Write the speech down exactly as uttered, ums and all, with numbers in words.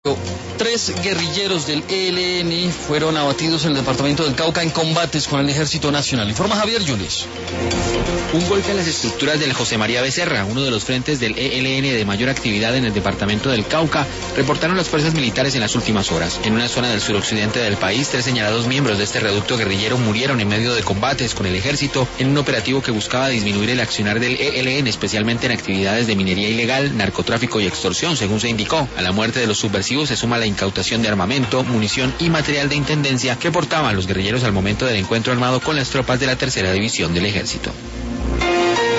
Tres guerrilleros del E L N fueron abatidos en el departamento del Cauca en combates con el Ejército Nacional. Informa Javier Yunes. Un golpe a las estructuras del José María Becerra, uno de los frentes del E L N de mayor actividad en el departamento del Cauca, reportaron las fuerzas militares en las últimas horas. En una zona del suroccidente del país, tres señalados miembros de este reducto guerrillero murieron en medio de combates con el ejército en un operativo que buscaba disminuir el accionar del E L N, especialmente en actividades de minería ilegal, narcotráfico y extorsión, según se indicó. A la muerte de los subversivos se suma la incautación de armamento, munición y material de intendencia que portaban los guerrilleros al momento del encuentro armado con las tropas de la tercera división del ejército.